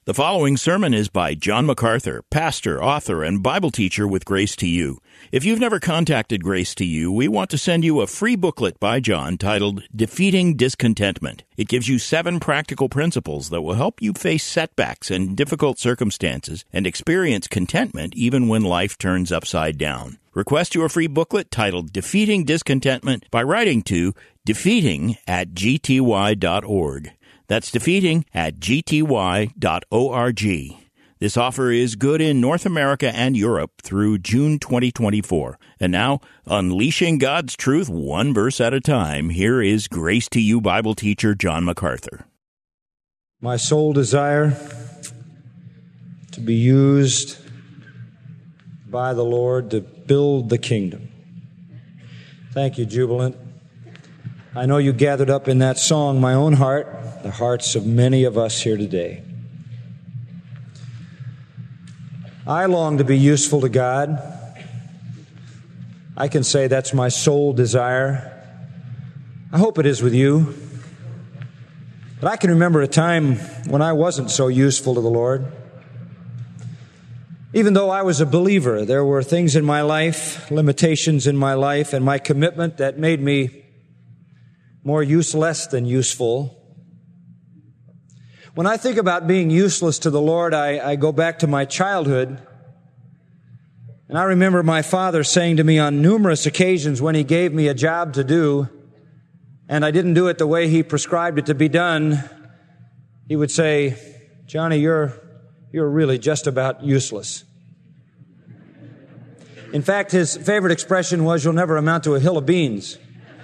The following sermon is by John MacArthur, pastor, author, and Bible teacher with Grace to You. If you've never contacted Grace to You, we want to send you a free booklet by John titled Defeating Discontentment. It gives you 7 practical principles that will help you face setbacks and difficult circumstances and experience contentment even when life turns upside down. Request your free booklet titled Defeating Discontentment by writing to defeating@gty.org. That's defeating@gty.org. This offer is good in North America and Europe through June 2024. And now, unleashing God's truth one verse at a time, here is Grace to You Bible teacher John MacArthur. My sole desire to be used by the Lord to build the kingdom. Thank you, Jubilant. I know you gathered up in that song my own heart, the hearts of many of us here today. I long to be useful to God. I can say that's my sole desire. I hope it is with you. But I can remember a time when I wasn't so useful to the Lord. Even though I was a believer, there were things in my life, limitations in my life, and my commitment that made me more useless than useful. When I think about being useless to the Lord, I go back to my childhood. And I remember my father saying to me on numerous occasions when he gave me a job to do, and I didn't do it the way he prescribed it to be done, he would say, "Johnny, you're really just about useless." In fact, his favorite expression was, "You'll never amount to a hill of beans."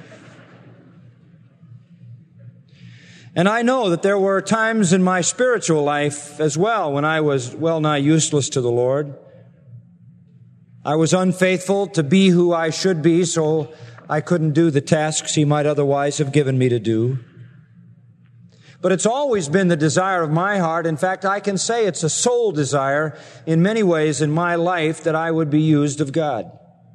And I know that there were times in my spiritual life as well when I was well nigh useless to the Lord. I was unfaithful to be who I should be, so I couldn't do the tasks He might otherwise have given me to do. But it's always been the desire of my heart. In fact, I can say it's a sole desire in many ways in my life that I would be used of God.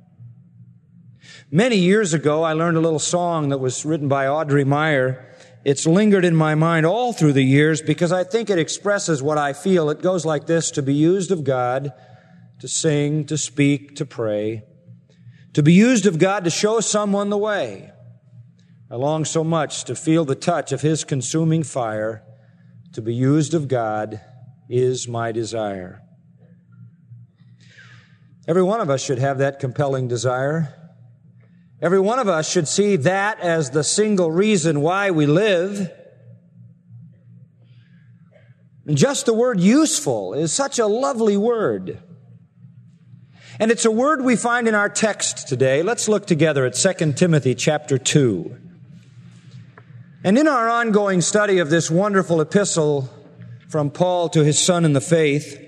Many years ago, I learned a little song that was written by Audrey Meyer. It's lingered in my mind all through the years because I think it expresses what I feel. It goes like this: to be used of God, to sing, to speak, to pray. To be used of God to show someone the way. I long so much to feel the touch of His consuming fire. To be used of God is my desire. Every one of us should have that compelling desire. Every one of us should see that as the single reason why we live. And just the word useful is such a lovely word. And it's a word we find in our text today. Let's look together at 2 Timothy chapter 2. And in our ongoing study of this wonderful epistle from Paul to his son in the faith,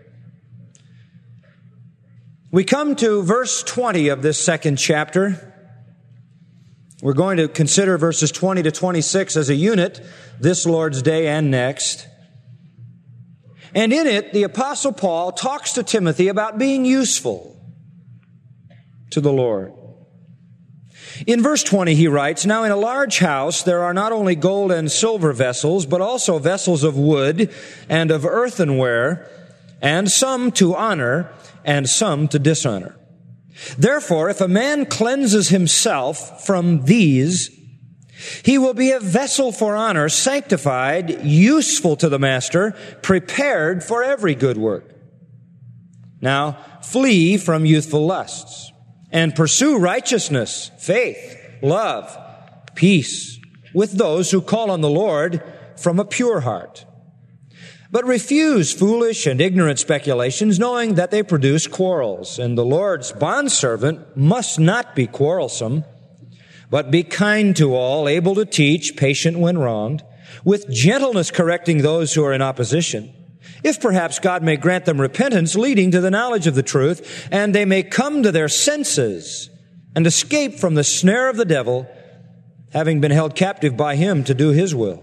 we come to verse 20 of this second chapter. We're going to consider verses 20 to 26 as a unit this Lord's Day and next. And in it, the Apostle Paul talks to Timothy about being useful to the Lord. In verse 20, he writes, "Now in a large house there are not only gold and silver vessels, but also vessels of wood and of earthenware, and some to honor and some to dishonor. Therefore, if a man cleanses himself from these, he will be a vessel for honor, sanctified, useful to the master, prepared for every good work. Now, flee from youthful lusts, and pursue righteousness, faith, love, peace, with those who call on the Lord from a pure heart. But refuse foolish and ignorant speculations, knowing that they produce quarrels. And the Lord's bondservant must not be quarrelsome, but be kind to all, able to teach, patient when wronged, with gentleness correcting those who are in opposition, if perhaps God may grant them repentance leading to the knowledge of the truth, and they may come to their senses and escape from the snare of the devil, having been held captive by him to do his will."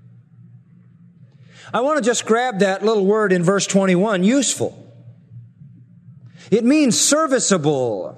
I want to just grab that little word in verse 21, useful. It means serviceable.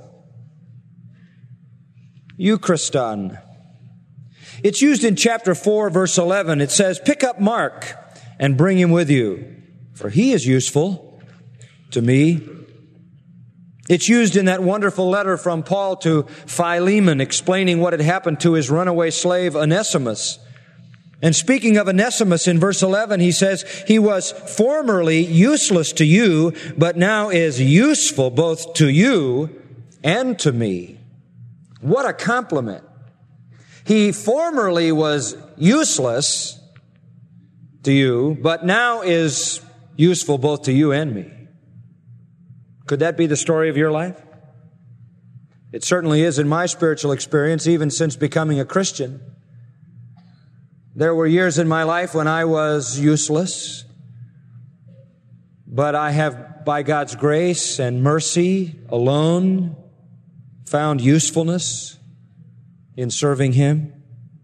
Euchariston. It's used in chapter 4, verse 11. It says, "Pick up Mark and bring him with you." for he is useful to me. It's used in that wonderful letter from Paul to Philemon, explaining what had happened to his runaway slave Onesimus. And speaking of Onesimus in verse 11, he says, he was formerly useless to you, but now is useful both to you and to me. What a compliment. He formerly was useless to you, but now is useful both to you and me. Could that be the story of your life? It certainly is in my spiritual experience, even since becoming a Christian. There were years in my life when I was useless, but I have, by God's grace and mercy alone, found usefulness in serving Him.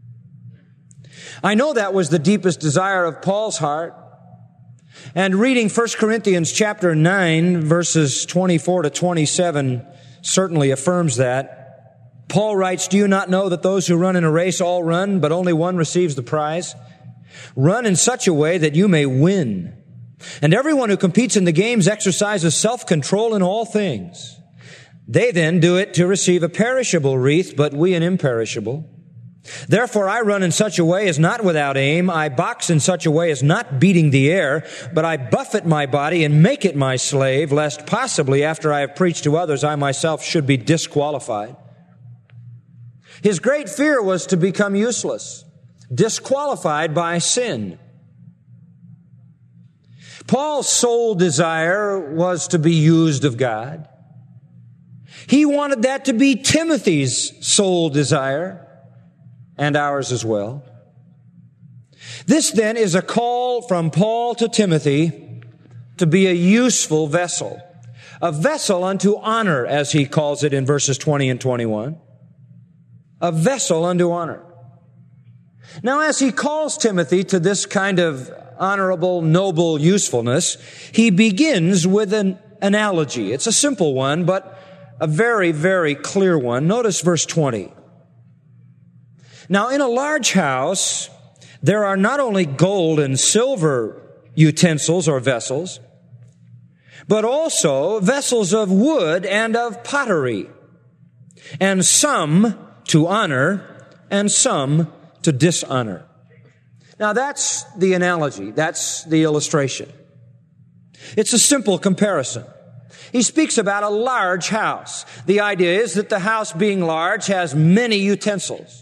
I know that was the deepest desire of Paul's heart. And reading 1 Corinthians chapter 9, verses 24 to 27 certainly affirms that. Paul writes, "Do you not know that those who run in a race all run, but only one receives the prize? Run in such a way that you may win. And everyone who competes in the games exercises self-control in all things. They then do it to receive a perishable wreath, but we an imperishable. Therefore I run in such a way as not without aim. I box in such a way as not beating the air, but I buffet my body and make it my slave, lest possibly after I have preached to others, I myself should be disqualified." His great fear was to become useless, disqualified by sin. Paul's sole desire was to be used of God. He wanted that to be Timothy's sole desire, and ours as well. This then is a call from Paul to Timothy to be a useful vessel. A vessel unto honor, as he calls it in verses 20 and 21. A vessel unto honor. Now, as he calls Timothy to this kind of honorable, noble usefulness, he begins with an analogy. It's a simple one, but a very, very clear one. Notice verse 20. "Now, in a large house, there are not only gold and silver utensils or vessels, but also vessels of wood and of pottery, and some to honor and some to dishonor." Now, that's the analogy. That's the illustration. It's a simple comparison. He speaks about a large house. The idea is that the house, being large, has many utensils.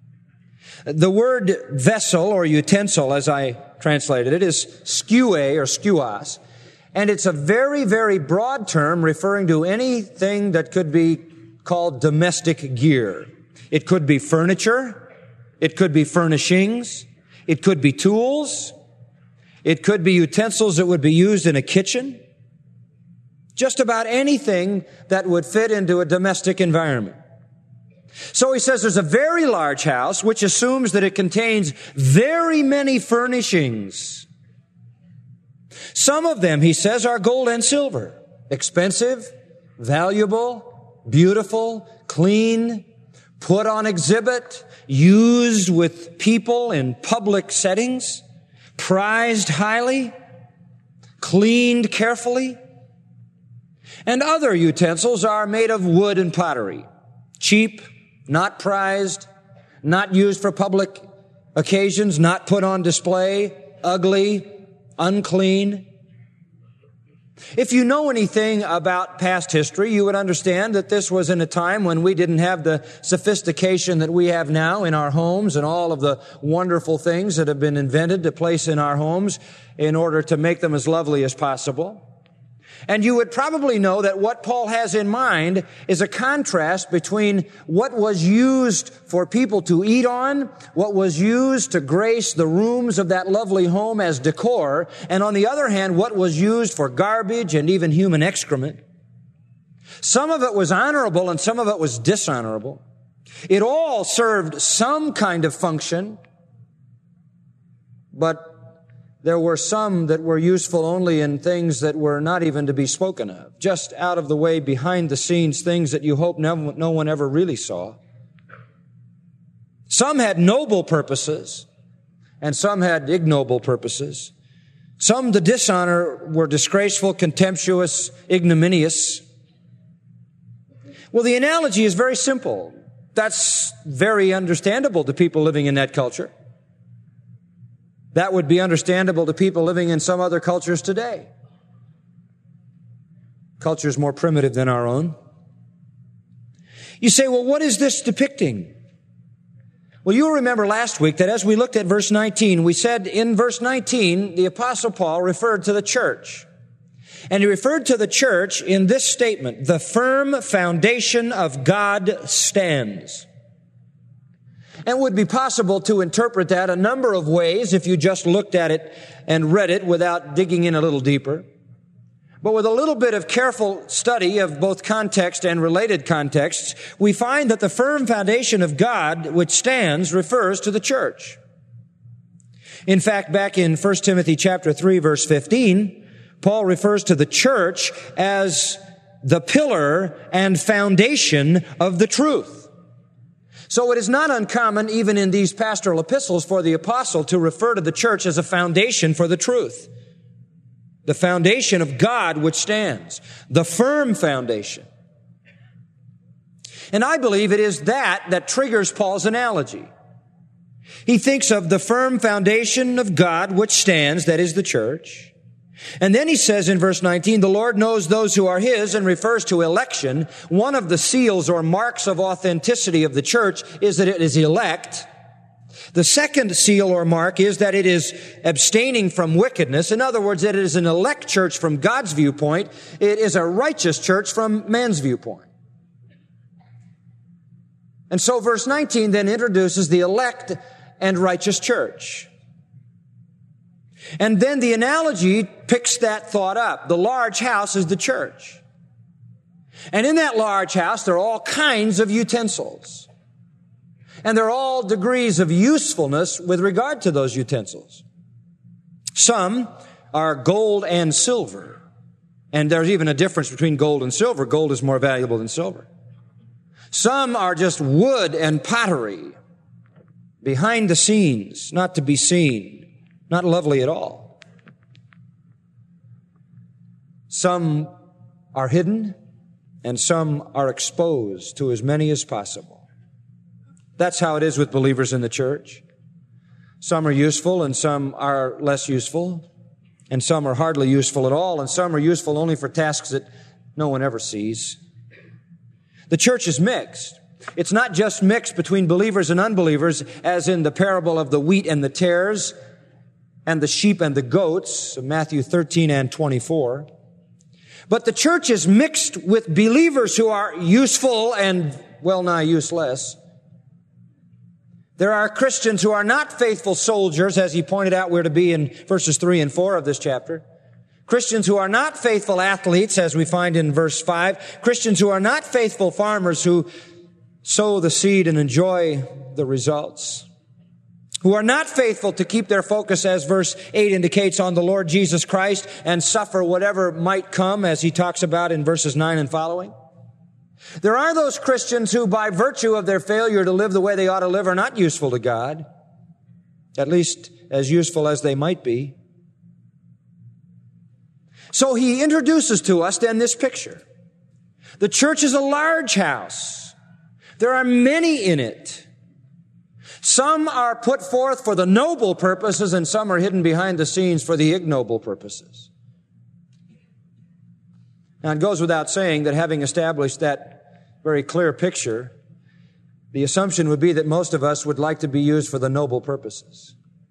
The word vessel or utensil, as I translated it, is skue or skuas. And it's a very, very broad term referring to anything that could be called domestic gear. It could be furniture. It could be furnishings. It could be tools. It could be utensils that would be used in a kitchen. Just about anything that would fit into a domestic environment. So he says there's a very large house, which assumes that it contains very many furnishings. Some of them, he says, are gold and silver. Expensive, valuable, beautiful, clean, put on exhibit, used with people in public settings, prized highly, cleaned carefully. And other utensils are made of wood and pottery. Cheap, not prized, not used for public occasions, not put on display, ugly, unclean. If you know anything about past history, you would understand that this was in a time when we didn't have the sophistication that we have now in our homes and all of the wonderful things that have been invented to place in our homes in order to make them as lovely as possible. And you would probably know that what Paul has in mind is a contrast between what was used for people to eat on, what was used to grace the rooms of that lovely home as decor, and on the other hand, what was used for garbage and even human excrement. Some of it was honorable and some of it was dishonorable. It all served some kind of function, but there were some that were useful only in things that were not even to be spoken of, just out of the way, behind the scenes, things that you hope no one ever really saw. Some had noble purposes, and some had ignoble purposes. Some, the dishonor, were disgraceful, contemptuous, ignominious. Well, the analogy is very simple. That's very understandable to people living in that culture. That would be understandable to people living in some other cultures today. Cultures more primitive than our own. You say, well, what is this depicting? Well, you'll remember last week that as we looked at verse 19, we said in verse 19, the Apostle Paul referred to the church. And he referred to the church in this statement, the firm foundation of God stands. And it would be possible to interpret that a number of ways if you just looked at it and read it without digging in a little deeper. But with a little bit of careful study of both context and related contexts, we find that the firm foundation of God, which stands, refers to the church. In fact, back in 1 Timothy chapter 3, verse 15, Paul refers to the church as the pillar and foundation of the truth. So it is not uncommon, even in these pastoral epistles, for the apostle to refer to the church as a foundation for the truth. The foundation of God which stands. The firm foundation. And I believe it is that triggers Paul's analogy. He thinks of the firm foundation of God which stands, that is the church. And then he says in verse 19, the Lord knows those who are His, and refers to election. One of the seals or marks of authenticity of the church is that it is elect. The second seal or mark is that it is abstaining from wickedness. In other words, that it is an elect church from God's viewpoint. It is a righteous church from man's viewpoint. And so verse 19 then introduces the elect and righteous church. And then the analogy picks that thought up. The large house is the church. And in that large house, there are all kinds of utensils. And there are all degrees of usefulness with regard to those utensils. Some are gold and silver. And there's even a difference between gold and silver. Gold is more valuable than silver. Some are just wood and pottery. Behind the scenes, not to be seen. Not lovely at all. Some are hidden, and some are exposed to as many as possible. That's how it is with believers in the church. Some are useful, and some are less useful, and some are hardly useful at all, and some are useful only for tasks that no one ever sees. The church is mixed. It's not just mixed between believers and unbelievers, as in the parable of the wheat and the tares, and the sheep and the goats, Matthew 13 and 24. But the church is mixed with believers who are useful and well nigh useless. There are Christians who are not faithful soldiers, as he pointed out we're to be in verses 3 and 4 of this chapter. Christians who are not faithful athletes, as we find in verse 5. Christians who are not faithful farmers who sow the seed and enjoy the results. Who are not faithful to keep their focus, as verse 8 indicates, on the Lord Jesus Christ and suffer whatever might come, as he talks about in verses 9 and following. There are those Christians who, by virtue of their failure to live the way they ought to live, are not useful to God, at least as useful as they might be. So he introduces to us then this picture. The church is a large house. There are many in it. Some are put forth for the noble purposes, and some are hidden behind the scenes for the ignoble purposes. Now, it goes without saying that having established that very clear picture, the assumption would be that most of us would like to be used for the noble purposes.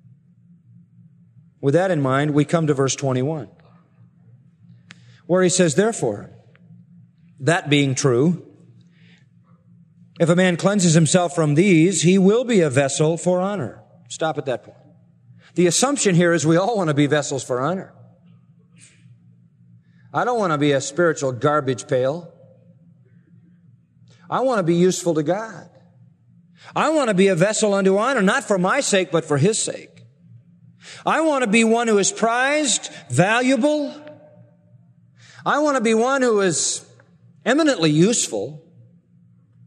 With that in mind, we come to verse 21, where he says, therefore, that being true, if a man cleanses himself from these, he will be a vessel for honor. Stop at that point. The assumption here is we all want to be vessels for honor. I don't want to be a spiritual garbage pail. I want to be useful to God. I want to be a vessel unto honor, not for my sake, but for His sake. I want to be one who is prized, valuable. I want to be one who is eminently useful.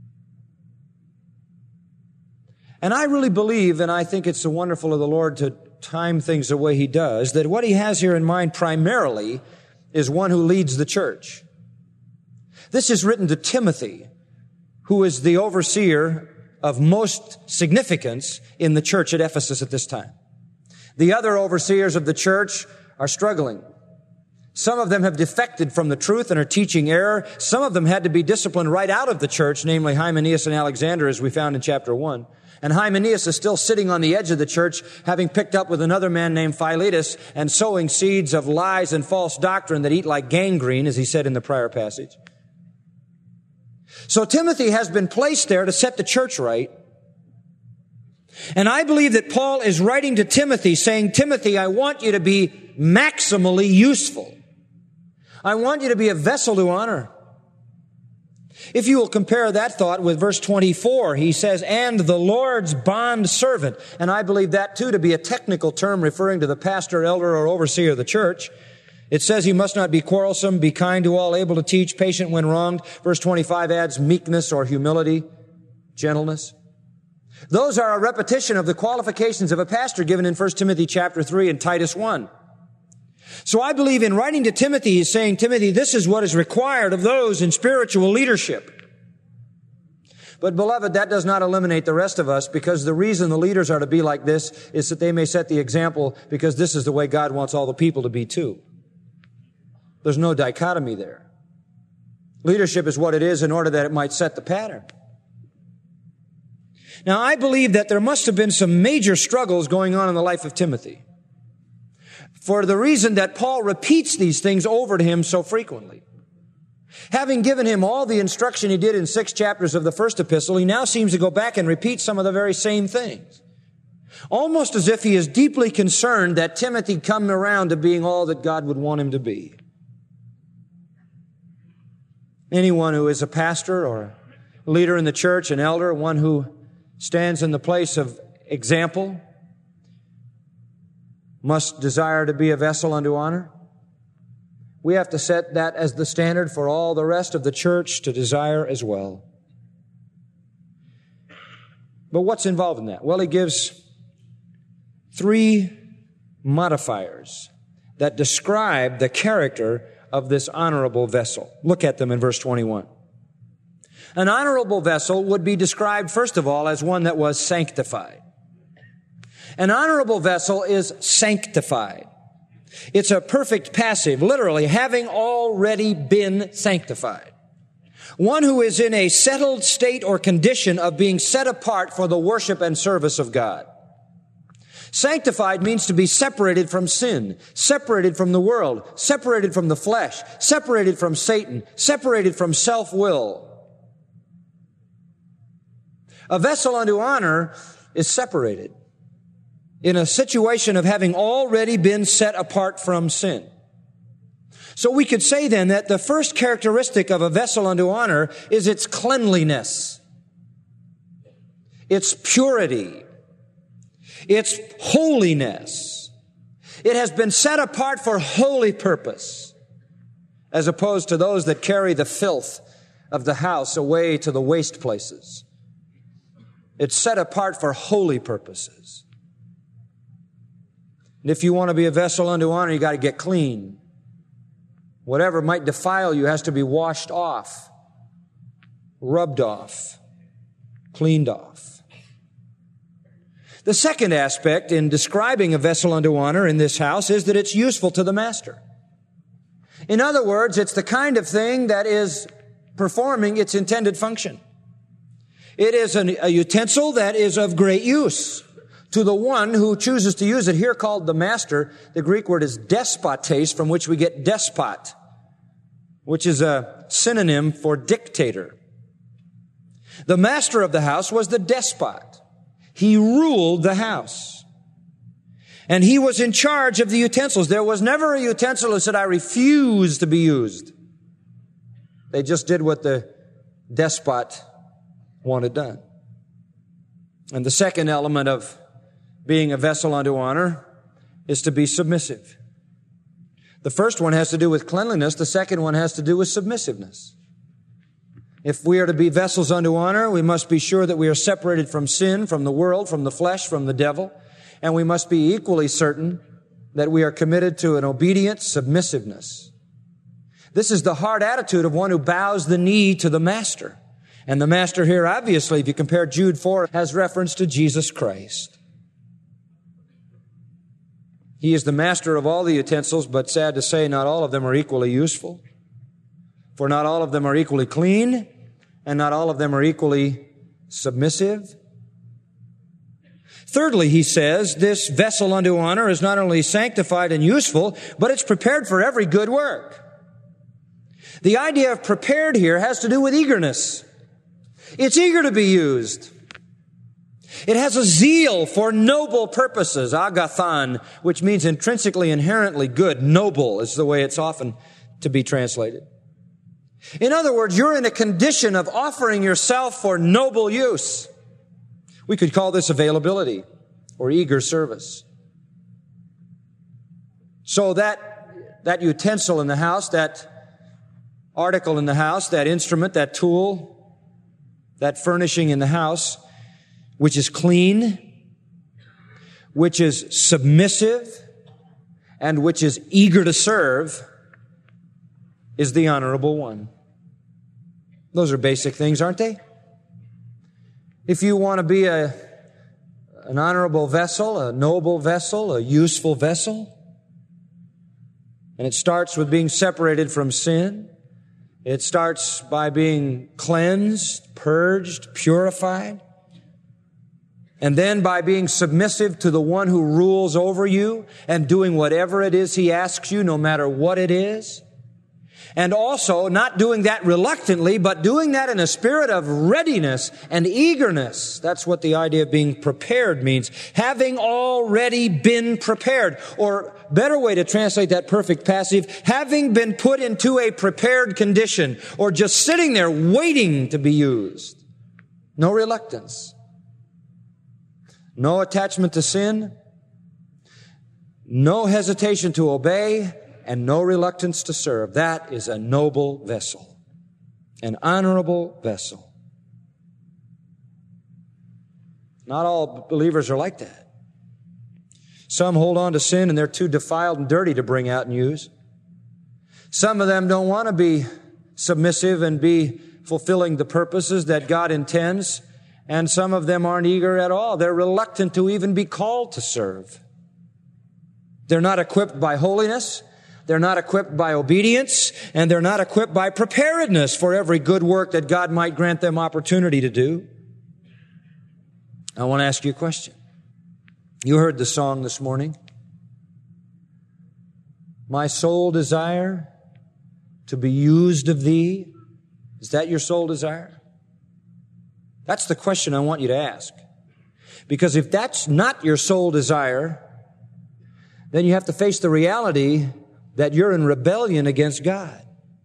And I really believe, and I think it's so wonderful of the Lord to time things the way he does, that what he has here in mind primarily is one who leads the church. This is written to Timothy, who is the overseer of most significance in the church at Ephesus at this time. The other overseers of the church are struggling. Some of them have defected from the truth and are teaching error. Some of them had to be disciplined right out of the church, namely Hymenaeus and Alexander, as we found in chapter 1. And Hymenaeus is still sitting on the edge of the church, having picked up with another man named Philetus and sowing seeds of lies and false doctrine that eat like gangrene, as he said in the prior passage. So Timothy has been placed there to set the church right. And I believe that Paul is writing to Timothy saying, Timothy, I want you to be maximally useful. I want you to be a vessel to honor. If you will compare that thought with verse 24, he says, and the Lord's bond servant. And I believe that too to be a technical term referring to the pastor, elder, or overseer of the church. It says he must not be quarrelsome, be kind to all, able to teach, patient when wronged. Verse 25 adds meekness or humility, gentleness. Those are a repetition of the qualifications of a pastor given in 1 Timothy chapter 3 and Titus 1. So I believe in writing to Timothy, he's saying, Timothy, this is what is required of those in spiritual leadership. But beloved, that does not eliminate the rest of us, because the reason the leaders are to be like this is that they may set the example, because this is the way God wants all the people to be too. There's no dichotomy there. Leadership is what it is in order that it might set the pattern. Now, I believe that there must have been some major struggles going on in the life of Timothy, for the reason that Paul repeats these things over to him so frequently. Having given him all the instruction he did in 6 chapters of the first epistle, he now seems to go back and repeat some of the very same things. Almost as if he is deeply concerned that Timothy come around to being all that God would want him to be. Anyone who is a pastor or a leader in the church, an elder, one who stands in the place of example, must desire to be a vessel unto honor. We have to set that as the standard for all the rest of the church to desire as well. But what's involved in that? Well, he gives 3 modifiers that describe the character of this honorable vessel. Look at them in verse 21. An honorable vessel would be described, first of all, as one that was sanctified. An honorable vessel is sanctified. It's a perfect passive, literally, having already been sanctified. One who is in a settled state or condition of being set apart for the worship and service of God. Sanctified means to be separated from sin, separated from the world, separated from the flesh, separated from Satan, separated from self-will. A vessel unto honor is separated in a situation of having already been set apart from sin. So we could say then that the first characteristic of a vessel unto honor is its cleanliness, its purity, its holiness. It has been set apart for holy purpose, as opposed to those that carry the filth of the house away to the waste places. It's set apart for holy purposes. And if you want to be a vessel unto honor, you got to get clean. Whatever might defile you has to be washed off, rubbed off, cleaned off. The second aspect in describing a vessel unto honor in this house is that it's useful to the master. In other words, it's the kind of thing that is performing its intended function. It is a utensil that is of great use to the one who chooses to use it. Here called the master, the Greek word is despotes, from which we get despot, which is a synonym for dictator. The master of the house was the despot. He ruled the house. And he was in charge of the utensils. There was never a utensil who said, I refuse to be used. They just did what the despot wanted done. And the second element of being a vessel unto honor is to be submissive. The first one has to do with cleanliness. The second one has to do with submissiveness. If we are to be vessels unto honor, we must be sure that we are separated from sin, from the world, from the flesh, from the devil. And we must be equally certain that we are committed to an obedient submissiveness. This is the hard attitude of one who bows the knee to the Master. And the Master here, obviously, if you compare Jude 4, has reference to Jesus Christ. He is the master of all the utensils, but sad to say, not all of them are equally useful. For not all of them are equally clean, and not all of them are equally submissive. Thirdly, he says, this vessel unto honor is not only sanctified and useful, but it's prepared for every good work. The idea of prepared here has to do with eagerness. It's eager to be used. It has a zeal for noble purposes, agathon, which means intrinsically, inherently good. Noble is the way it's often to be translated. In other words, you're in a condition of offering yourself for noble use. We could call this availability or eager service. So that utensil in the house, that article in the house, that instrument, that tool, that furnishing in the house, which is clean, which is submissive, and which is eager to serve, is the honorable one. Those are basic things, aren't they? If you want to be an honorable vessel, a noble vessel, a useful vessel, and it starts with being separated from sin. It starts by being cleansed, purged, purified. And then by being submissive to the one who rules over you and doing whatever it is he asks you, no matter what it is. And also not doing that reluctantly, but doing that in a spirit of readiness and eagerness. That's what the idea of being prepared means. Having already been prepared. Or better way to translate that perfect passive, having been put into a prepared condition. Or just sitting there waiting to be used. No reluctance. No attachment to sin, no hesitation to obey, and no reluctance to serve. That is a noble vessel, an honorable vessel. Not all believers are like that. Some hold on to sin and they're too defiled and dirty to bring out and use. Some of them don't want to be submissive and be fulfilling the purposes that God intends. And some of them aren't eager at all. They're reluctant to even be called to serve. They're not equipped by holiness. They're not equipped by obedience. And they're not equipped by preparedness for every good work that God might grant them opportunity to do. I want to ask you a question. You heard the song this morning. My soul desire to be used of thee. Is that your soul desire? That's the question I want you to ask. Because if that's not your sole desire, then you have to face the reality that you're in rebellion against God.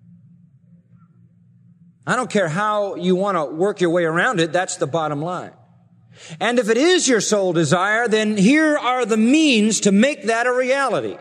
I don't care how you want to work your way around it, that's the bottom line. And if it is your sole desire, then here are the means to make that a reality.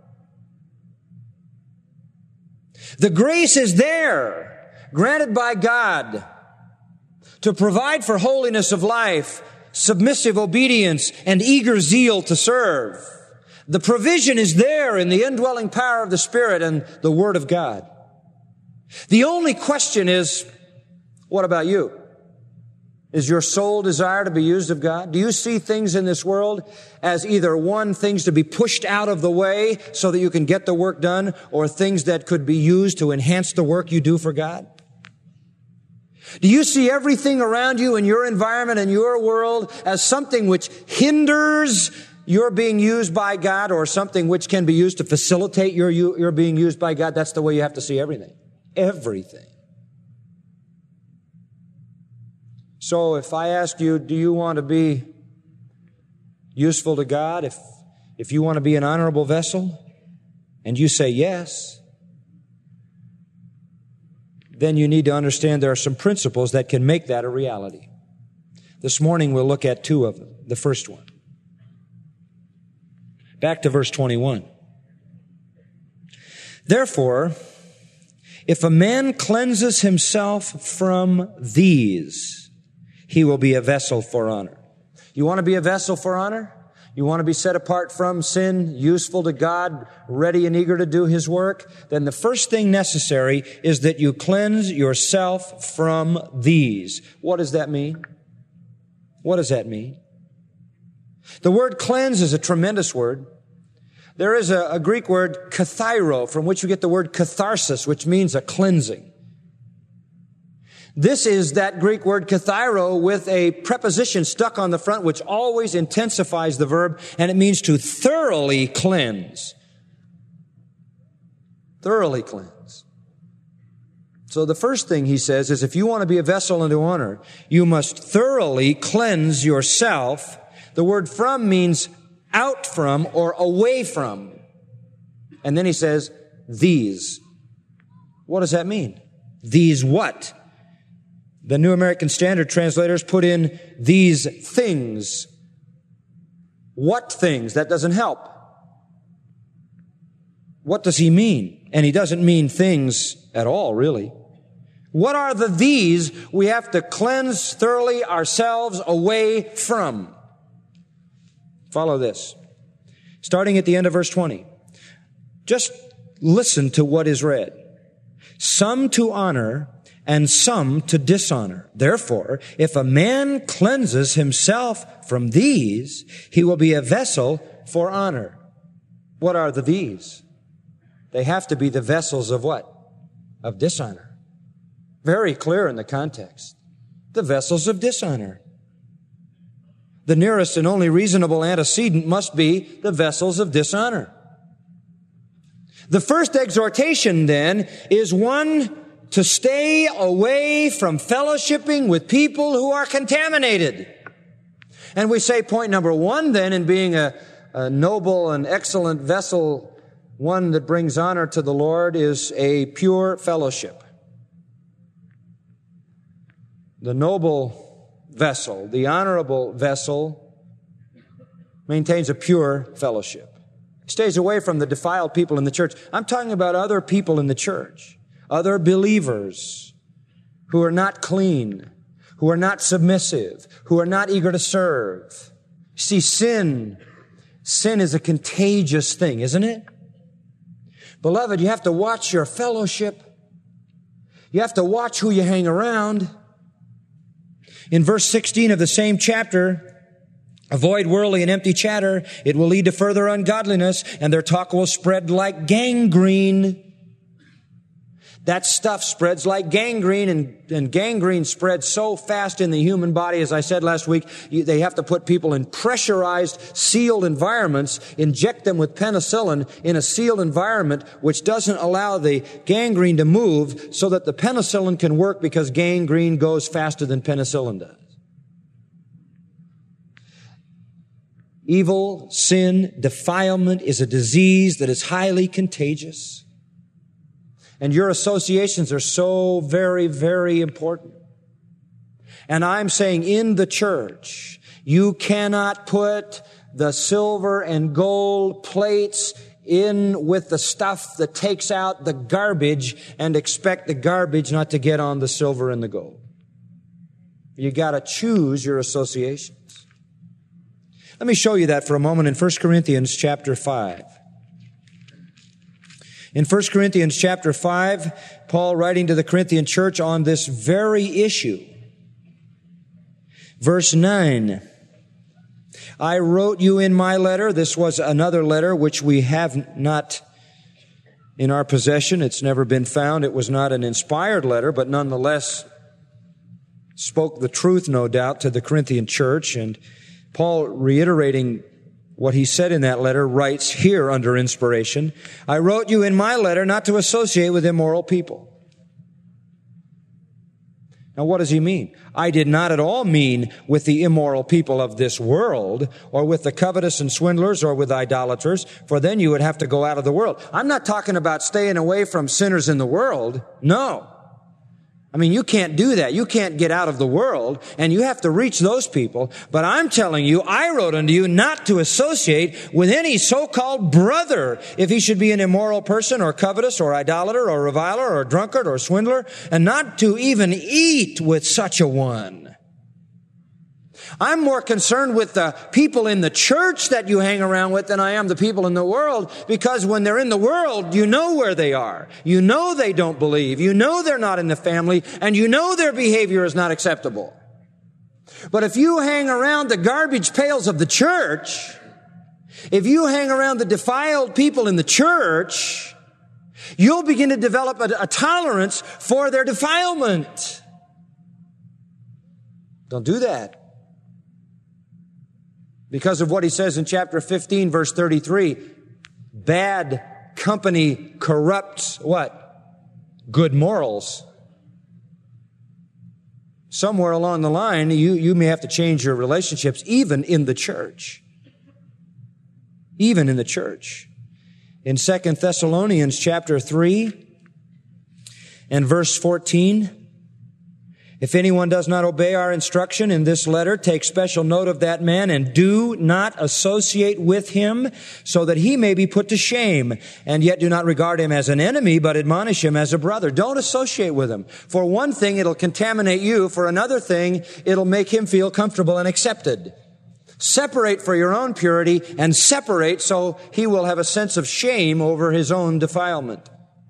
The grace is there, granted by God, to provide for holiness of life, submissive obedience, and eager zeal to serve. The provision is there in the indwelling power of the Spirit and the Word of God. The only question is, what about you? Is your sole desire to be used of God? Do you see things in this world as either one, things to be pushed out of the way so that you can get the work done, or things that could be used to enhance the work you do for God? Do you see everything around you in your environment and your world as something which hinders your being used by God, or something which can be used to facilitate your being used by God? That's the way you have to see everything. Everything. So if I ask you, do you want to be useful to God? If you want to be an honorable vessel, and you say yes, then you need to understand there are some principles that can make that a reality. This morning we'll look at two of them. The first one. Back to verse 21. Therefore, if a man cleanses himself from these, he will be a vessel for honor. You want to be a vessel for honor? You want to be set apart from sin, useful to God, ready and eager to do His work? Then the first thing necessary is that you cleanse yourself from these. What does that mean? What does that mean? The word cleanse is a tremendous word. There is a Greek word, kathairo, from which we get the word catharsis, which means a cleansing. This is that Greek word kathairo with a preposition stuck on the front, which always intensifies the verb, and it means to thoroughly cleanse. Thoroughly cleanse. So the first thing he says is, if you want to be a vessel unto honor, you must thoroughly cleanse yourself. The word from means out from or away from. And then he says, these. What does that mean? These what? The New American Standard translators put in these things. What things? That doesn't help. What does he mean? And he doesn't mean things at all, really. What are the these we have to cleanse thoroughly ourselves away from? Follow this. Starting at the end of verse 20. Just listen to what is read. Some to honor and some to dishonor. Therefore, if a man cleanses himself from these, he will be a vessel for honor. What are the these? They have to be the vessels of what? Of dishonor. Very clear in the context. The vessels of dishonor. The nearest and only reasonable antecedent must be the vessels of dishonor. The first exhortation, then, is one to stay away from fellowshipping with people who are contaminated. And we say point number one, then, in being a noble and excellent vessel, one that brings honor to the Lord, is a pure fellowship. The noble vessel, the honorable vessel, maintains a pure fellowship. Stays away from the defiled people in the church. I'm talking about other people in the church. Other believers who are not clean, who are not submissive, who are not eager to serve. See, sin is a contagious thing, isn't it? Beloved, you have to watch your fellowship. You have to watch who you hang around. In verse 16 of the same chapter, avoid worldly and empty chatter. It will lead to further ungodliness, and their talk will spread like gangrene. That stuff spreads like gangrene, and gangrene spreads so fast in the human body. As I said last week, they have to put people in pressurized, sealed environments, inject them with penicillin in a sealed environment, which doesn't allow the gangrene to move so that the penicillin can work, because gangrene goes faster than penicillin does. Evil, sin, defilement is a disease that is highly contagious. And your associations are so very, very important. And I'm saying in the church, you cannot put the silver and gold plates in with the stuff that takes out the garbage and expect the garbage not to get on the silver and the gold. You got to choose your associations. Let me show you that for a moment in 1 Corinthians chapter 5. In 1 Corinthians chapter 5, Paul writing to the Corinthian church on this very issue. Verse 9, I wrote you in my letter. This was another letter which we have not in our possession. It's never been found. It was not an inspired letter, but nonetheless spoke the truth, no doubt, to the Corinthian church. And Paul, reiterating what he said in that letter, writes here under inspiration, I wrote you in my letter not to associate with immoral people. Now, what does he mean? I did not at all mean with the immoral people of this world, or with the covetous and swindlers, or with idolaters, for then you would have to go out of the world. I'm not talking about staying away from sinners in the world. No. I mean, you can't do that. You can't get out of the world, and you have to reach those people. But I'm telling you, I wrote unto you not to associate with any so-called brother, if he should be an immoral person, or covetous, or idolater, or reviler, or drunkard, or swindler, and not to even eat with such a one. I'm more concerned with the people in the church that you hang around with than I am the people in the world, because when they're in the world, you know where they are. You know they don't believe. You know they're not in the family, and you know their behavior is not acceptable. But if you hang around the garbage pails of the church, if you hang around the defiled people in the church, you'll begin to develop a tolerance for their defilement. Don't do that. Because of what he says in chapter 15, verse 33, bad company corrupts what? Good morals. Somewhere along the line, you may have to change your relationships, even in the church. Even in the church. In 2 Thessalonians chapter 3 and verse 14, if anyone does not obey our instruction in this letter, take special note of that man and do not associate with him, so that he may be put to shame. And yet do not regard him as an enemy, but admonish him as a brother. Don't associate with him. For one thing, it'll contaminate you. For another thing, it'll make him feel comfortable and accepted. Separate for your own purity, and separate so he will have a sense of shame over his own defilement.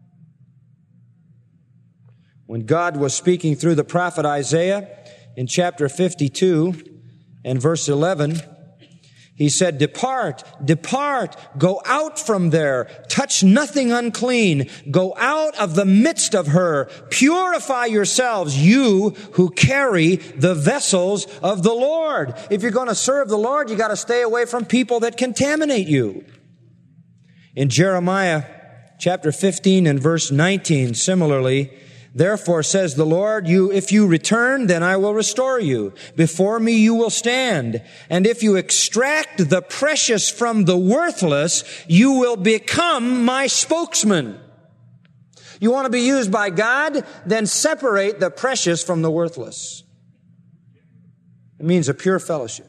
When God was speaking through the prophet Isaiah in chapter 52 and verse 11, he said, Depart, depart, go out from there, touch nothing unclean, go out of the midst of her, purify yourselves, you who carry the vessels of the Lord. If you're going to serve the Lord, you got to stay away from people that contaminate you. In Jeremiah chapter 15 and verse 19, similarly, therefore, says the Lord, if you return, then I will restore you. Before me you will stand. And if you extract the precious from the worthless, you will become my spokesman. You want to be used by God? Then separate the precious from the worthless. It means a pure fellowship.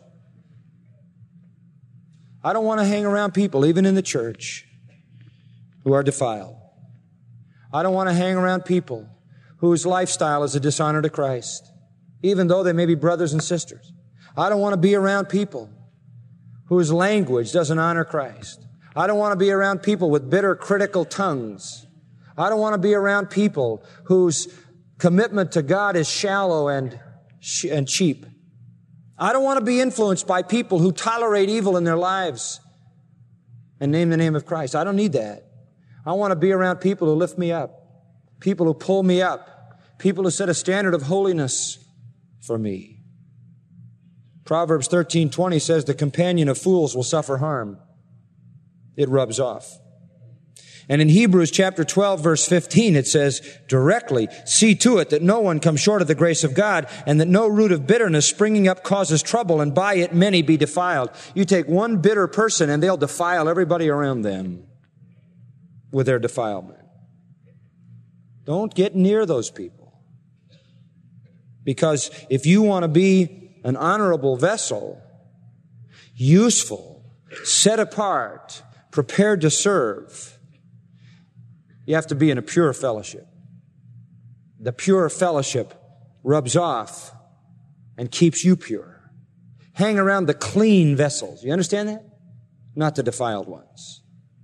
I don't want to hang around people, even in the church, who are defiled. I don't want to hang around people whose lifestyle is a dishonor to Christ, even though they may be brothers and sisters. I don't want to be around people whose language doesn't honor Christ. I don't want to be around people with bitter, critical tongues. I don't want to be around people whose commitment to God is shallow and cheap. I don't want to be influenced by people who tolerate evil in their lives and name the name of Christ. I don't need that. I want to be around people who lift me up. People who pull me up. People who set a standard of holiness for me. Proverbs 13:20 says, the companion of fools will suffer harm. It rubs off. And in Hebrews chapter 12, verse 15, it says directly, see to it that no one comes short of the grace of God, and that no root of bitterness springing up causes trouble, and by it many be defiled. You take one bitter person and they'll defile everybody around them with their defilement. Don't get near those people. Because if you want to be an honorable vessel, useful, set apart, prepared to serve, you have to be in a pure fellowship. The pure fellowship rubs off and keeps you pure. Hang around the clean vessels. You understand that? Not the defiled ones.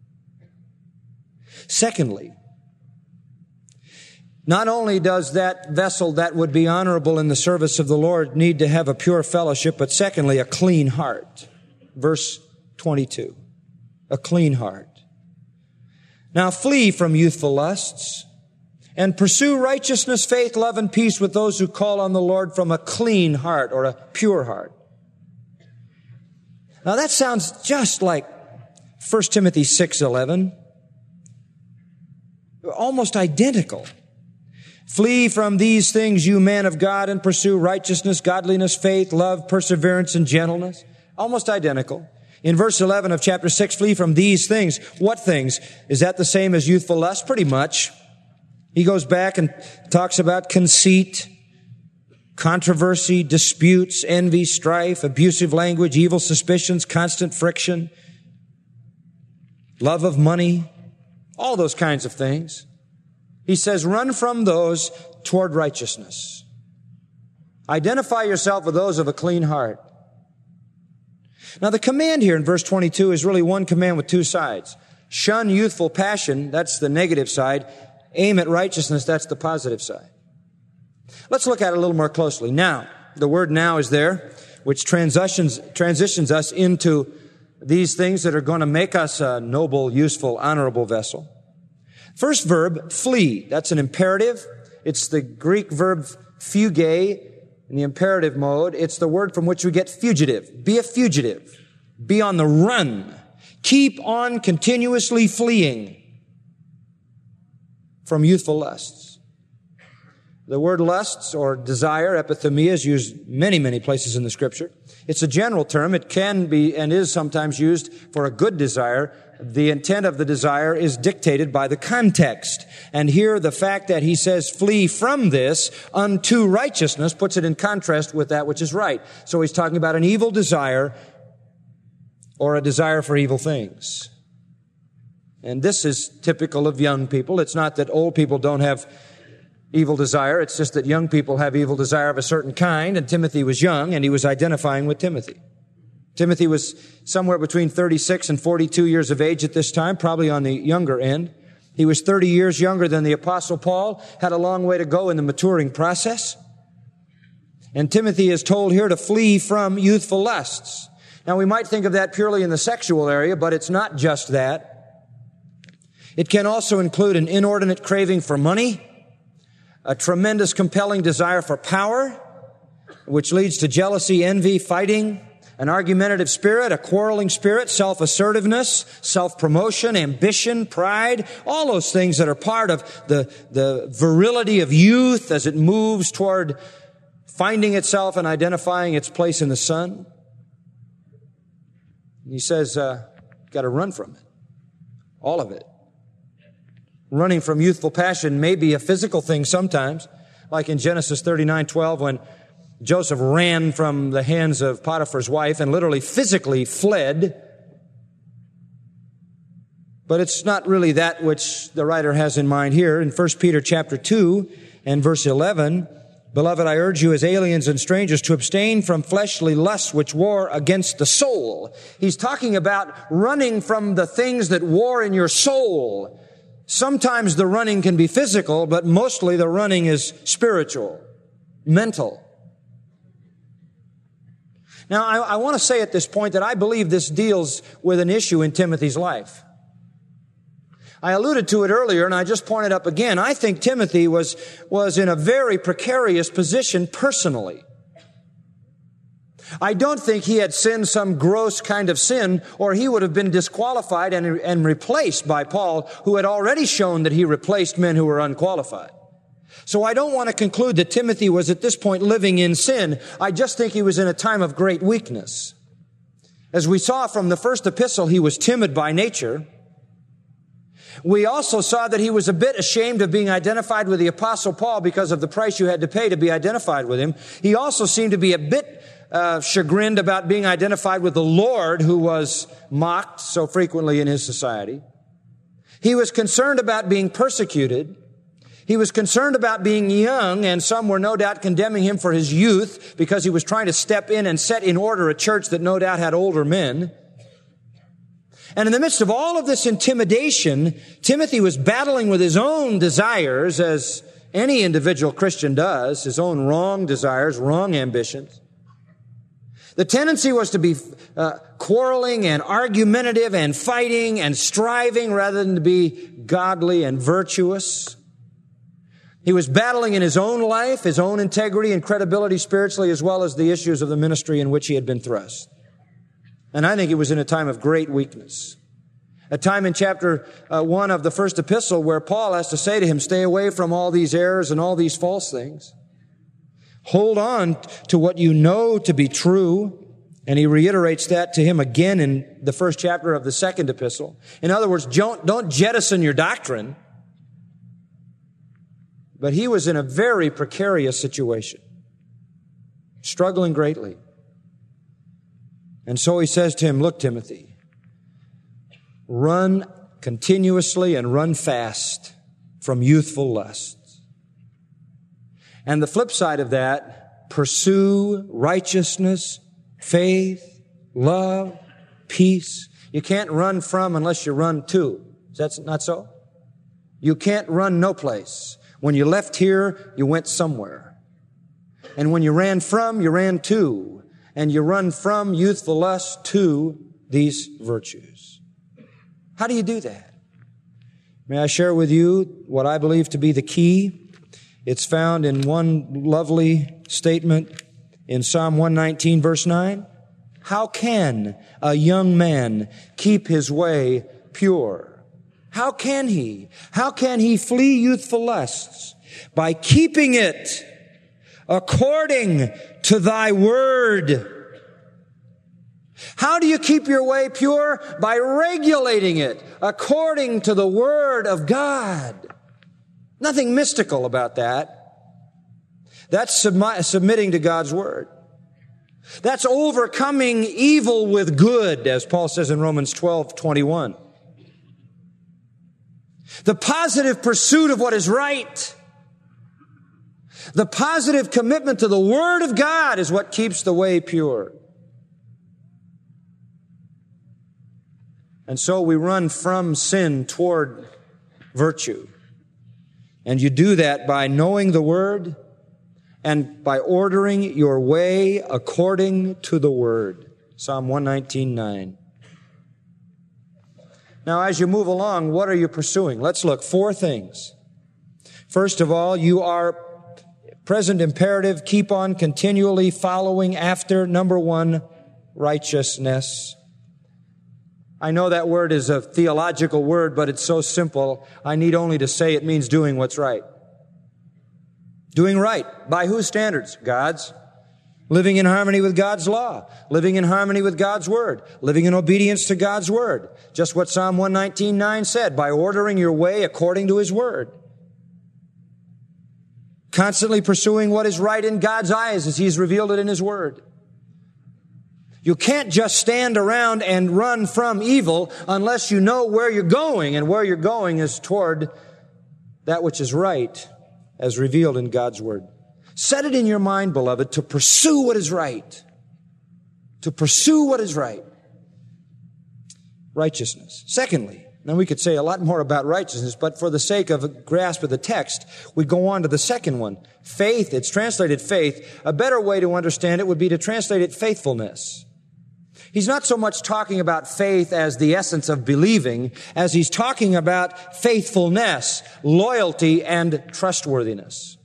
Secondly, not only does that vessel that would be honorable in the service of the Lord need to have a pure fellowship, but secondly, a clean heart. Verse 22. A clean heart. Now flee from youthful lusts and pursue righteousness, faith, love, and peace with those who call on the Lord from a clean heart or a pure heart. Now that sounds just like 1 Timothy 6:11. Almost identical. Flee from these things, you men of God, and pursue righteousness, godliness, faith, love, perseverance, and gentleness. Almost identical. In verse 11 of chapter 6, flee from these things. What things? Is that the same as youthful lust? Pretty much. He goes back and talks about conceit, controversy, disputes, envy, strife, abusive language, evil suspicions, constant friction, love of money, all those kinds of things. He says, run from those toward righteousness. Identify yourself with those of a clean heart. Now the command here in verse 22 is really one command with two sides. Shun youthful passion, that's the negative side. Aim at righteousness, that's the positive side. Let's look at it a little more closely. Now, the word now is there, which transitions us into these things that are going to make us a noble, useful, honorable vessel. First verb, flee. That's an imperative. It's the Greek verb fuge in the imperative mode. It's the word from which we get fugitive. Be a fugitive. Be on the run. Keep on continuously fleeing from youthful lusts. The word lusts or desire, epithumia, is used many, many places in the Scripture. It's a general term. It can be and is sometimes used for a good desire. The intent of the desire is dictated by the context. And here the fact that he says, flee from this unto righteousness, puts it in contrast with that which is right. So he's talking about an evil desire or a desire for evil things. And this is typical of young people. It's not that old people don't have evil desire. It's just that young people have evil desire of a certain kind, and Timothy was young, and he was identifying with Timothy. Timothy was somewhere between 36 and 42 years of age at this time, probably on the younger end. He was 30 years younger than the Apostle Paul, had a long way to go in the maturing process. And Timothy is told here to flee from youthful lusts. Now, we might think of that purely in the sexual area, but it's not just that. It can also include an inordinate craving for money, a tremendous compelling desire for power, which leads to jealousy, envy, fighting, an argumentative spirit, a quarreling spirit, self-assertiveness, self-promotion, ambition, pride, all those things that are part of the virility of youth as it moves toward finding itself and identifying its place in the sun. He says, got to run from it. All of it. Running from youthful passion may be a physical thing sometimes, like in Genesis 39:12 when Joseph ran from the hands of Potiphar's wife and literally physically fled. But it's not really that which the writer has in mind here. In 1 Peter chapter 2 and verse 11, Beloved, I urge you as aliens and strangers to abstain from fleshly lusts which war against the soul. He's talking about running from the things that war in your soul. Sometimes the running can be physical, but mostly the running is spiritual, mental. Now, I want to say at this point that I believe this deals with an issue in Timothy's life. I alluded to it earlier, and I just pointed up again. I think Timothy was in a very precarious position personally. I don't think he had sinned some gross kind of sin, or he would have been disqualified and replaced by Paul, who had already shown that he replaced men who were unqualified. So I don't want to conclude that Timothy was at this point living in sin. I just think he was in a time of great weakness. As we saw from the first epistle, he was timid by nature. We also saw that he was a bit ashamed of being identified with the Apostle Paul because of the price you had to pay to be identified with him. He also seemed to be a bit chagrined about being identified with the Lord, who was mocked so frequently in his society. He was concerned about being persecuted. He was concerned about being young, and some were no doubt condemning him for his youth because he was trying to step in and set in order a church that no doubt had older men. And in the midst of all of this intimidation, Timothy was battling with his own desires, as any individual Christian does, his own wrong desires, wrong ambitions. The tendency was to be quarreling and argumentative and fighting and striving rather than to be godly and virtuous. He was battling in his own life, his own integrity and credibility spiritually, as well as the issues of the ministry in which he had been thrust. And I think he was in a time of great weakness. A time in chapter 1 of the first epistle where Paul has to say to him, stay away from all these errors and all these false things. Hold on to what you know to be true. And he reiterates that to him again in the first chapter of the second epistle. In other words, don't jettison your doctrine. But he was in a very precarious situation, struggling greatly. And so he says to him, look, Timothy, run continuously and run fast from youthful lusts. And the flip side of that, pursue righteousness, faith, love, peace. You can't run from unless you run to. Is that not so? You can't run no place. When you left here, you went somewhere. And when you ran from, you ran to. And you run from youthful lust to these virtues. How do you do that? May I share with you what I believe to be the key? It's found in one lovely statement in Psalm 119, verse 9. How can a young man keep his way pure? How can he? How can he flee youthful lusts? By keeping it according to thy word. How do you keep your way pure? By regulating it according to the word of God. Nothing mystical about that. That's submitting to God's word. That's overcoming evil with good, as Paul says in Romans 12:21. The positive pursuit of what is right, the positive commitment to the Word of God is what keeps the way pure. And so we run from sin toward virtue. And you do that by knowing the Word and by ordering your way according to the Word. Psalm 119:9. Now, as you move along, what are you pursuing? Let's look. 4 things. First of all, you are present imperative, keep on continually following after, number 1, righteousness. I know that word is a theological word, but it's so simple. I need only to say it means doing what's right. Doing right. By whose standards? God's. Living in harmony with God's law. Living in harmony with God's word. Living in obedience to God's word. Just what Psalm 119:9 said, by ordering your way according to His word. Constantly pursuing what is right in God's eyes as He's revealed it in His word. You can't just stand around and run from evil unless you know where you're going, and where you're going is toward that which is right as revealed in God's word. Set it in your mind, beloved, to pursue what is right. To pursue what is right. Righteousness. Secondly, now we could say a lot more about righteousness, but for the sake of a grasp of the text, we go on to the second one. Faith, it's translated faith. A better way to understand it would be to translate it faithfulness. He's not so much talking about faith as the essence of believing, as he's talking about faithfulness, loyalty, and trustworthiness.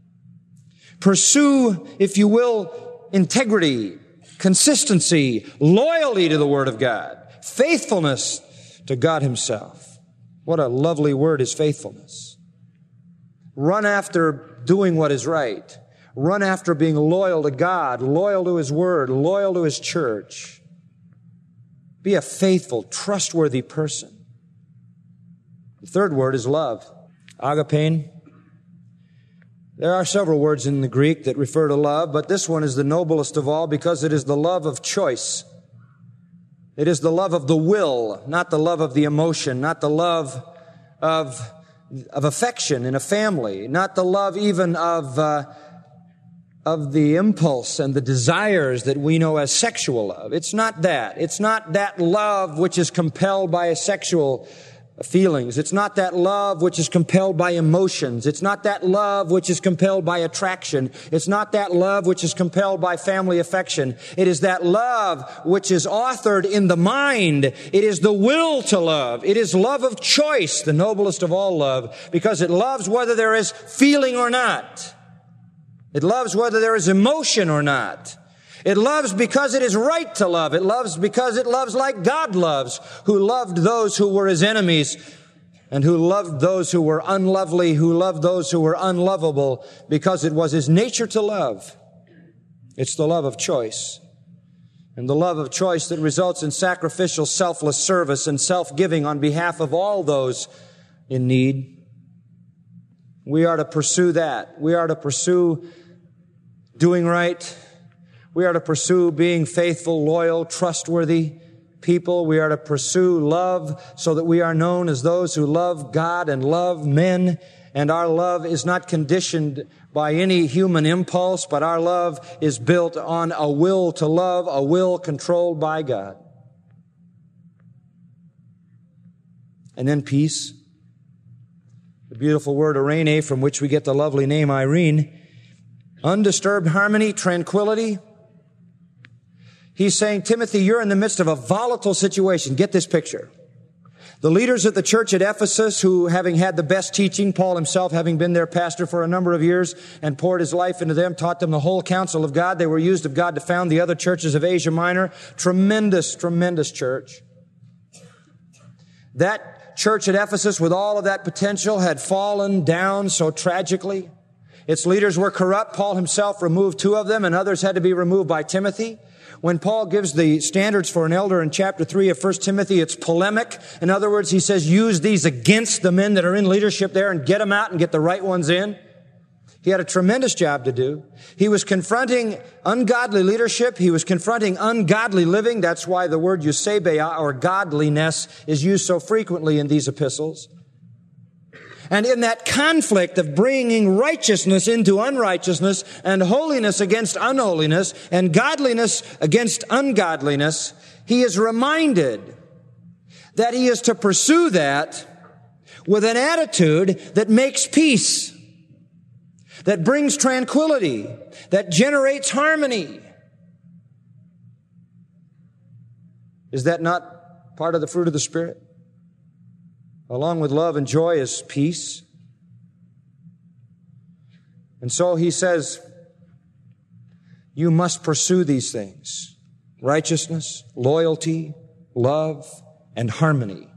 Pursue, if you will, integrity, consistency, loyalty to the Word of God, faithfulness to God Himself. What a lovely word is faithfulness. Run after doing what is right. Run after being loyal to God, loyal to His Word, loyal to His church. Be a faithful, trustworthy person. The third word is love. Agapein. There are several words in the Greek that refer to love, but this one is the noblest of all because it is the love of choice. It is the love of the will, not the love of the emotion, not the love of affection in a family, not the love even of the impulse and the desires that we know as sexual love. It's not that. It's not that love which is compelled by a sexual feelings. It's not that love which is compelled by emotions. It's not that love which is compelled by attraction. It's not that love which is compelled by family affection. It is that love which is authored in the mind. It is the will to love. It is love of choice, the noblest of all love, because it loves whether there is feeling or not. It loves whether there is emotion or not. It loves because it is right to love. It loves because it loves like God loves, who loved those who were His enemies and who loved those who were unlovely, who loved those who were unlovable, because it was His nature to love. It's the love of choice. And the love of choice that results in sacrificial, selfless service and self-giving on behalf of all those in need. We are to pursue that. We are to pursue doing right. We are to pursue being faithful, loyal, trustworthy people. We are to pursue love so that we are known as those who love God and love men And our love is not conditioned by any human impulse, but our love is built on a will to love, a will controlled by God. And then peace. The beautiful word eirene, from which we get the lovely name Irene. Undisturbed harmony, tranquility. He's saying, Timothy, you're in the midst of a volatile situation. Get this picture. The leaders at the church at Ephesus, who having had the best teaching, Paul himself having been their pastor for a number of years and poured his life into them, taught them the whole counsel of God. They were used of God to found the other churches of Asia Minor. Tremendous, tremendous church. That church at Ephesus, with all of that potential, had fallen down so tragically. Its leaders were corrupt. Paul himself removed 2 of them, and others had to be removed by Timothy. When Paul gives the standards for an elder in chapter 3 of 1 Timothy, it's polemic. In other words, he says, use these against the men that are in leadership there and get them out and get the right ones in. He had a tremendous job to do. He was confronting ungodly leadership. He was confronting ungodly living. That's why the word eusebeia, or godliness, is used so frequently in these epistles. And in that conflict of bringing righteousness into unrighteousness and holiness against unholiness and godliness against ungodliness, he is reminded that he is to pursue that with an attitude that makes peace, that brings tranquility, that generates harmony. Is that not part of the fruit of the Spirit? Along with love and joy is peace. And so he says, you must pursue these things: righteousness, loyalty, love, and harmony.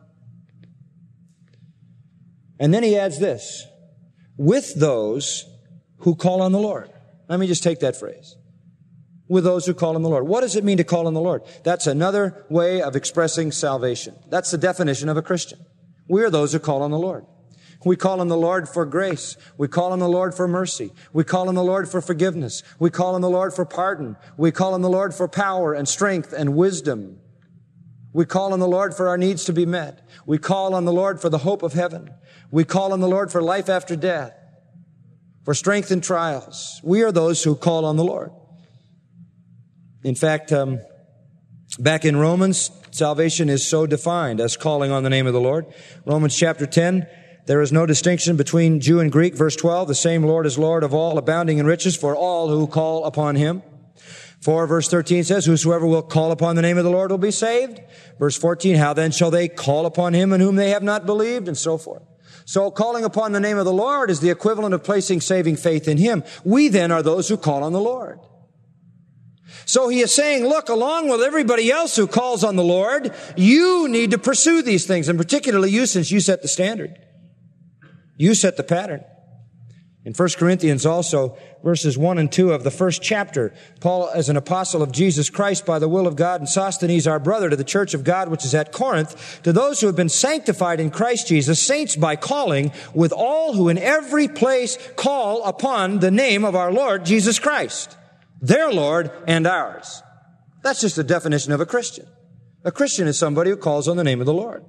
And then he adds this: with those who call on the Lord. Let me just take that phrase. With those who call on the Lord. What does it mean to call on the Lord? That's another way of expressing salvation. That's the definition of a Christian. We are those who call on the Lord. We call on the Lord for grace. We call on the Lord for mercy. We call on the Lord for forgiveness. We call on the Lord for pardon. We call on the Lord for power and strength and wisdom. We call on the Lord for our needs to be met. We call on the Lord for the hope of heaven. We call on the Lord for life after death, for strength in trials. We are those who call on the Lord. In fact, back in Romans, salvation is so defined as calling on the name of the Lord. Romans chapter 10, there is no distinction between Jew and Greek. Verse 12, the same Lord is Lord of all, abounding in riches for all who call upon him. For verse 13 says, whosoever will call upon the name of the Lord will be saved. Verse 14, how then shall they call upon him in whom they have not believed? And so forth. So calling upon the name of the Lord is the equivalent of placing saving faith in him. We then are those who call on the Lord. So he is saying, look, along with everybody else who calls on the Lord, you need to pursue these things, and particularly you, since you set the standard. You set the pattern. In 1 Corinthians also, verses 1 and 2 of the first chapter, Paul, as an apostle of Jesus Christ by the will of God, and Sosthenes, our brother, to the church of God which is at Corinth, to those who have been sanctified in Christ Jesus, saints by calling, with all who in every place call upon the name of our Lord Jesus Christ, their Lord and ours. That's just the definition of a Christian. A Christian is somebody who calls on the name of the Lord.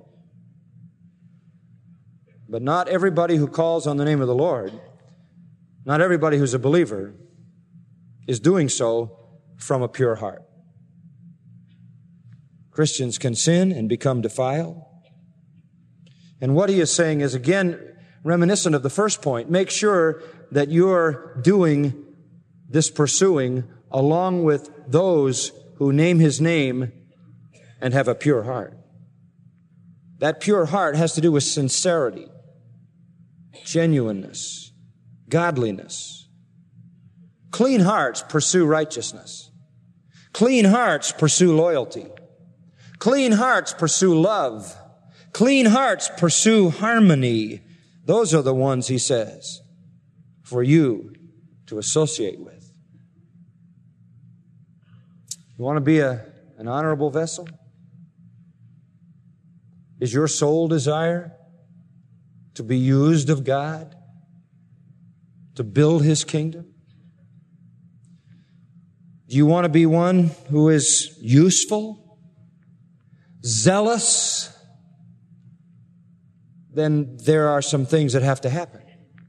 But not everybody who calls on the name of the Lord, not everybody who's a believer, is doing so from a pure heart. Christians can sin and become defiled. And what he is saying is, again, reminiscent of the first point. Make sure that you're doing this pursuing along with those who name his name and have a pure heart. That pure heart has to do with sincerity, genuineness, godliness. Clean hearts pursue righteousness. Clean hearts pursue loyalty. Clean hearts pursue love. Clean hearts pursue harmony. Those are the ones, he says, for you to associate with. You want to be an honorable vessel? Is your sole desire to be used of God, to build his kingdom? Do you want to be one who is useful, zealous? Then there are some things that have to happen.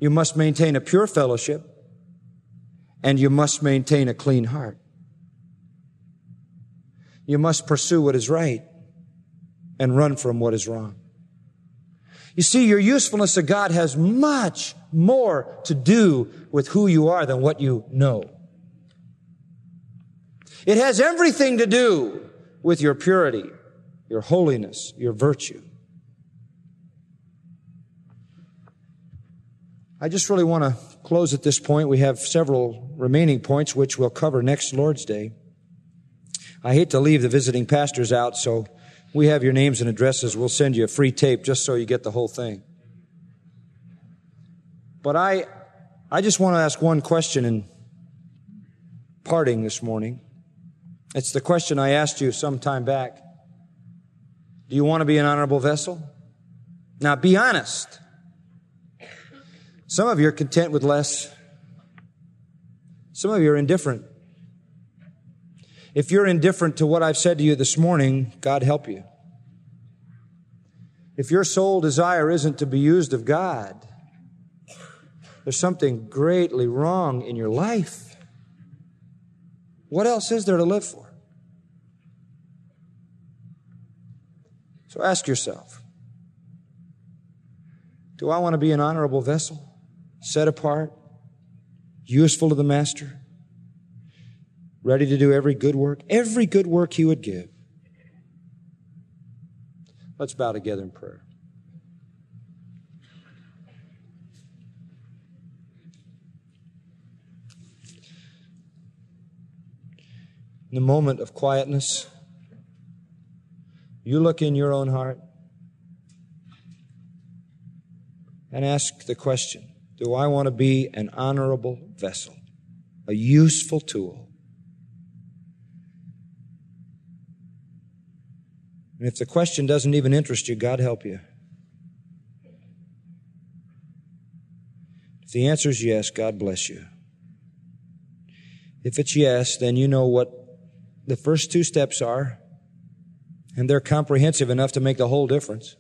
You must maintain a pure fellowship, and you must maintain a clean heart. You must pursue what is right and run from what is wrong. You see, your usefulness to God has much more to do with who you are than what you know. It has everything to do with your purity, your holiness, your virtue. I just really want to close at this point. We have several remaining points which we'll cover next Lord's Day. I hate to leave the visiting pastors out, so we have your names and addresses. We'll send you a free tape just so you get the whole thing. But I just want to ask one question in parting this morning. It's the question I asked you some time back. Do you want to be an honorable vessel? Now, be honest. Some of you are content with less. Some of you are indifferent. If you're indifferent to what I've said to you this morning, God help you. If your sole desire isn't to be used of God, there's something greatly wrong in your life. What else is there to live for? So ask yourself, do I want to be an honorable vessel, set apart, useful to the Master, ready to do every good work He would give? Let's bow together in prayer. In the moment of quietness, you look in your own heart and ask the question, do I want to be an honorable vessel, a useful tool? And if the question doesn't even interest you, God help you. If the answer is yes, God bless you. If it's yes, then you know what the first two steps are, and they're comprehensive enough to make the whole difference.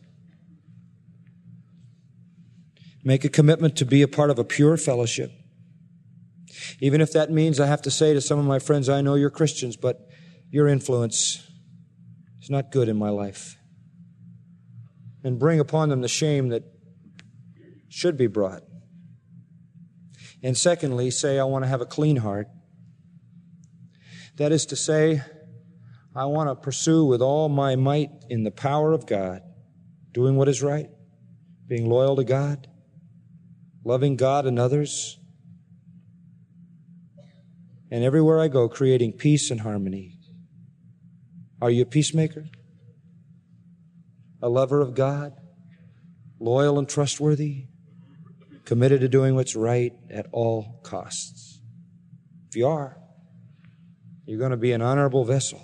Make a commitment to be a part of a pure fellowship. Even if that means I have to say to some of my friends, I know you're Christians, but your influence is not good in my life. And bring upon them the shame that should be brought. And secondly, say, I want to have a clean heart. That is to say, I want to pursue with all my might in the power of God, doing what is right, being loyal to God, loving God and others, and everywhere I go, creating peace and harmony. Are you a peacemaker? A lover of God? Loyal and trustworthy? Committed to doing what's right at all costs? If you are, you're going to be an honorable vessel.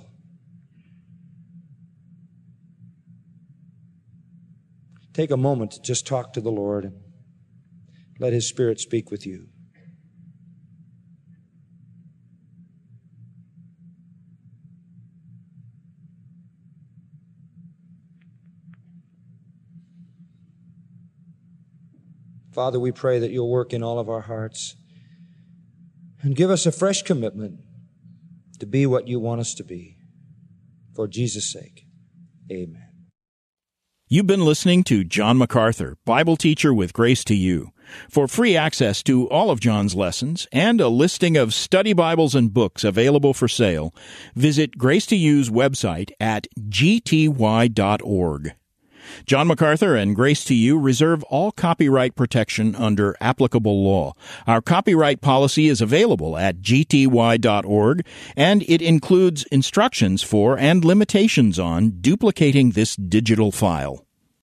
Take a moment to just talk to the Lord and let His Spirit speak with you. Father, we pray that you'll work in all of our hearts and give us a fresh commitment to be what you want us to be. For Jesus' sake, amen. You've been listening to John MacArthur, Bible teacher with Grace to You. For free access to all of John's lessons and a listing of study Bibles and books available for sale, visit Grace to You's website at gty.org. John MacArthur and Grace to You reserve all copyright protection under applicable law. Our copyright policy is available at gty.org, and it includes instructions for and limitations on duplicating this digital file.